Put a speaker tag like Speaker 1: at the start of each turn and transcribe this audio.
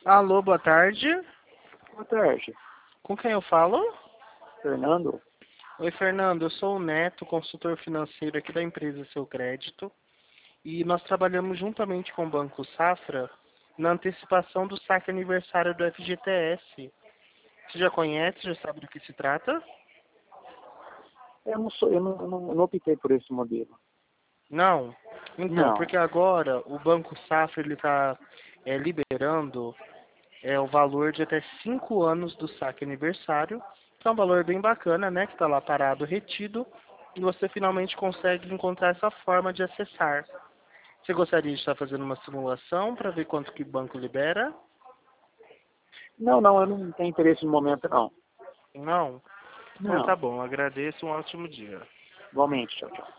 Speaker 1: Alô, boa tarde.
Speaker 2: Boa tarde,
Speaker 1: Com quem eu falo?
Speaker 2: Fernando.
Speaker 1: Oi, Fernando. Eu sou o Neto, consultor financeiro aqui da empresa Seu Crédito. E nós trabalhamos juntamente com o Banco Safra na antecipação do saque aniversário do FGTS. Você já conhece, já sabe do que se trata?
Speaker 2: Eu não optei por esse modelo.
Speaker 1: Não? Então,
Speaker 2: Não.
Speaker 1: porque agora o Banco Safra ele está liberando o valor de até 5 anos do saque aniversário, que é um valor bem bacana, né? Que está lá parado, retido, e você finalmente consegue encontrar essa forma de acessar. Você gostaria de estar fazendo uma simulação para ver quanto que o banco libera?
Speaker 2: Não, eu não tenho interesse no momento, não.
Speaker 1: Não? Então tá
Speaker 2: Não.
Speaker 1: bom, agradeço, um ótimo dia.
Speaker 2: Igualmente, tchau, tchau.